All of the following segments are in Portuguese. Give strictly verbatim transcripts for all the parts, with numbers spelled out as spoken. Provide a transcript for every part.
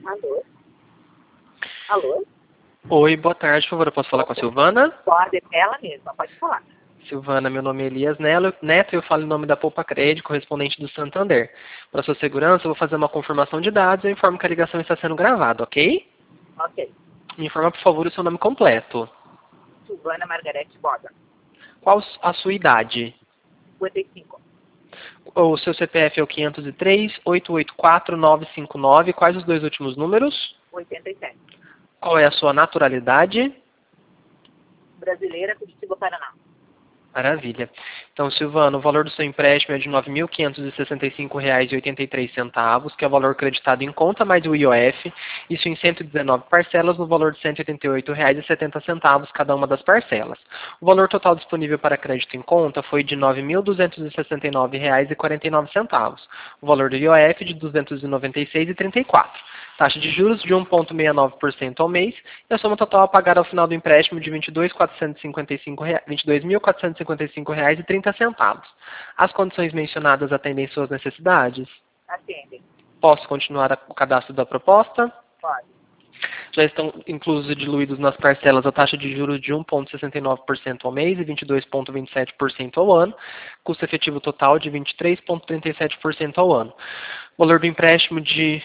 Alô? Alô? Oi, boa tarde, por favor, eu posso falar com a Silvana? Pode, ela mesma, pode falar. Silvana, meu nome é Elias Nelo- Neto e eu falo em nome da Poupa Crédito, correspondente do Santander. Para sua segurança, eu vou fazer uma confirmação de dados e eu informo que a ligação está sendo gravada, ok? Ok. Me informa, por favor, o seu nome completo. Silvana Margarete Boda, Qual a sua idade? cinquenta e cinco. O seu C P F é o quinhentos e três, oitocentos e oitenta e quatro, novecentos e cinquenta e nove. Quais os dois últimos números? oitenta e sete. Qual é a sua naturalidade? Brasileira, Curitiba, Paraná. Maravilha. Então, Silvano, o valor do seu empréstimo é de nove mil quinhentos e sessenta e cinco reais e oitenta e três centavos, que é o valor creditado em conta mais o I O F, isso em cento e dezenove parcelas, no valor de cento e oitenta e oito reais e setenta centavos cada uma das parcelas. O valor total disponível para crédito em conta foi de nove mil duzentos e sessenta e nove reais e quarenta e nove centavos. O valor do I O F de duzentos e noventa e seis reais e trinta e quatro centavos. Taxa de juros de um vírgula sessenta e nove por cento ao mês e a soma total a pagar ao final do empréstimo de vinte e dois mil quatrocentos e cinquenta e cinco reais, vinte e dois mil quatrocentos e cinquenta e cinco reais e trinta centavos. As condições mencionadas atendem suas necessidades? Atende. Posso continuar a- o cadastro da proposta? Pode. Já estão inclusos e diluídos nas parcelas a taxa de juros de um vírgula sessenta e nove por cento ao mês e vinte e dois vírgula vinte e sete por cento ao ano, custo efetivo total de vinte e três vírgula trinta e sete por cento ao ano. Valor do empréstimo de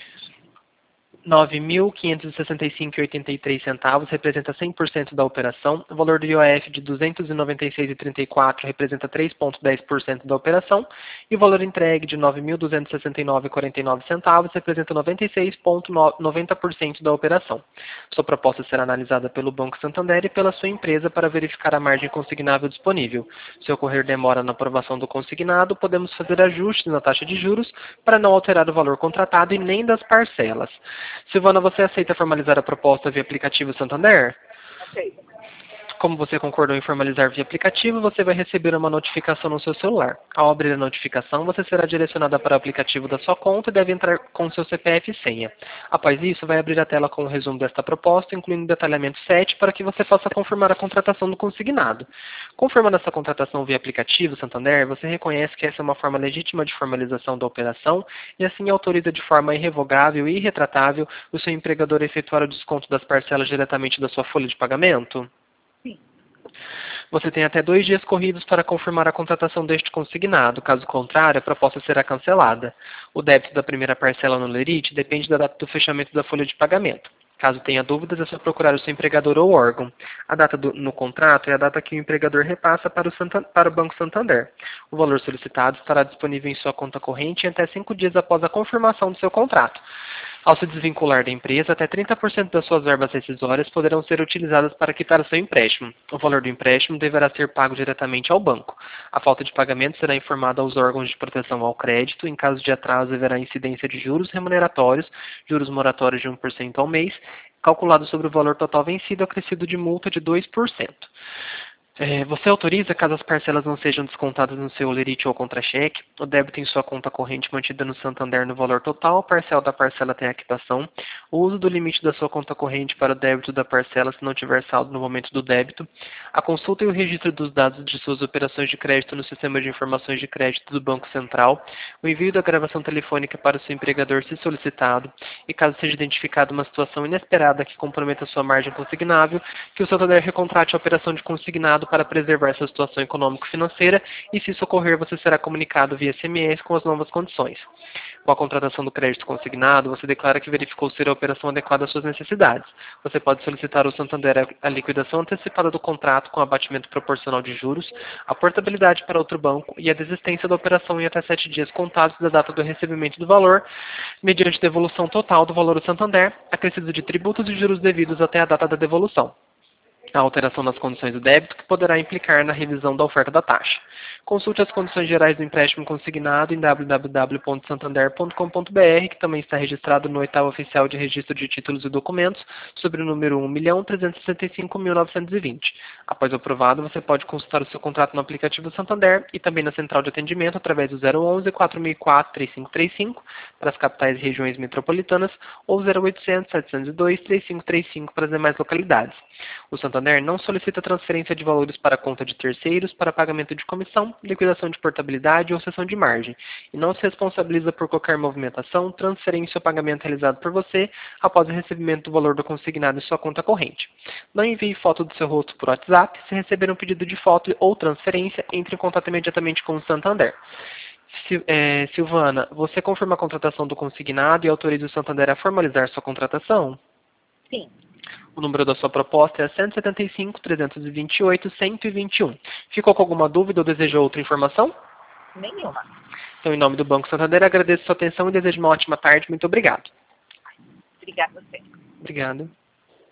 nove mil quinhentos e sessenta e cinco reais e oitenta e três centavos representa cem por cento da operação. O valor do I O F de duzentos e noventa e seis reais e trinta e quatro centavos representa três vírgula dez por cento da operação. E o valor entregue de nove mil duzentos e sessenta e nove reais e quarenta e nove centavos representa noventa e seis vírgula noventa por cento da operação. Sua proposta será analisada pelo Banco Santander e pela sua empresa para verificar a margem consignável disponível. Se ocorrer demora na aprovação do consignado, podemos fazer ajustes na taxa de juros para não alterar o valor contratado e nem das parcelas. Silvana, você aceita formalizar a proposta via aplicativo Santander? Ok. Como você concordou em formalizar via aplicativo, você vai receber uma notificação no seu celular. Ao abrir a notificação, você será direcionada para o aplicativo da sua conta e deve entrar com seu C P F e senha. Após isso, vai abrir a tela com o resumo desta proposta, incluindo o detalhamento sete, para que você possa confirmar a contratação do consignado. Confirmando essa contratação via aplicativo Santander, você reconhece que essa é uma forma legítima de formalização da operação e assim autoriza de forma irrevogável e irretratável o seu empregador a efetuar o desconto das parcelas diretamente da sua folha de pagamento? Sim. Você tem até dois dias corridos para confirmar a contratação deste consignado. Caso contrário, a proposta será cancelada. O débito da primeira parcela no Lerite depende da data do fechamento da folha de pagamento. Caso tenha dúvidas, é só procurar o seu empregador ou órgão. A data do, no contrato é a data que o empregador repassa para o, Santa, para o Banco Santander. O valor solicitado estará disponível em sua conta corrente em até cinco dias após a confirmação do seu contrato. Ao se desvincular da empresa, até trinta por cento das suas verbas rescisórias poderão ser utilizadas para quitar o seu empréstimo. O valor do empréstimo deverá ser pago diretamente ao banco. A falta de pagamento será informada aos órgãos de proteção ao crédito. Em caso de atraso, haverá incidência de juros remuneratórios, juros moratórios de um por cento ao mês, calculado sobre o valor total vencido, acrescido de multa de dois por cento. É, você autoriza, caso as parcelas não sejam descontadas no seu lerite ou contra-cheque, o débito em sua conta corrente mantida no Santander no valor total, a parcela da parcela tem a quitação, o uso do limite da sua conta corrente para o débito da parcela se não tiver saldo no momento do débito, a consulta e o registro dos dados de suas operações de crédito no sistema de informações de crédito do Banco Central, o envio da gravação telefônica para o seu empregador se solicitado e caso seja identificada uma situação inesperada que comprometa sua margem consignável, que o Santander recontrate a operação de consignado para preservar sua situação econômico-financeira e, se isso ocorrer, você será comunicado via S M S com as novas condições. Com a contratação do crédito consignado, você declara que verificou ser a operação adequada às suas necessidades. Você pode solicitar ao Santander a liquidação antecipada do contrato com abatimento proporcional de juros, a portabilidade para outro banco e a desistência da operação em até sete dias contados da data do recebimento do valor, mediante devolução total do valor do Santander, acrescido de tributos e juros devidos até a data da devolução. A alteração das condições do débito que poderá implicar na revisão da oferta da taxa. Consulte as condições gerais do empréstimo consignado em w w w ponto santander ponto com ponto b r, que também está registrado no oitavo oficial de registro de títulos e documentos, sobre o número um milhão trezentos e sessenta e cinco mil novecentos e vinte. Após aprovado, você pode consultar o seu contrato no aplicativo Santander e também na central de atendimento através do zero onze, quatro mil e quatro, três cinco três cinco para as capitais e regiões metropolitanas ou zero oitocentos, setecentos e dois, três cinco três cinco para as demais localidades. O Santander Santander não solicita transferência de valores para a conta de terceiros para pagamento de comissão, liquidação de portabilidade ou cessão de margem, e não se responsabiliza por qualquer movimentação, transferência ou pagamento realizado por você após o recebimento do valor do consignado em sua conta corrente. Não envie foto do seu rosto por WhatsApp. Se receber um pedido de foto ou transferência, entre em contato imediatamente com o Santander. Sil- é, Silvana, você confirma a contratação do consignado e autoriza o Santander a formalizar sua contratação? Sim. O número da sua proposta é cento e setenta e cinco, trezentos e vinte e oito, cento e vinte e um. Ficou com alguma dúvida ou deseja outra informação? Nenhuma. Então, em nome do Banco Santander, agradeço a sua atenção e desejo uma ótima tarde. Muito obrigado. Obrigada a você. Obrigado.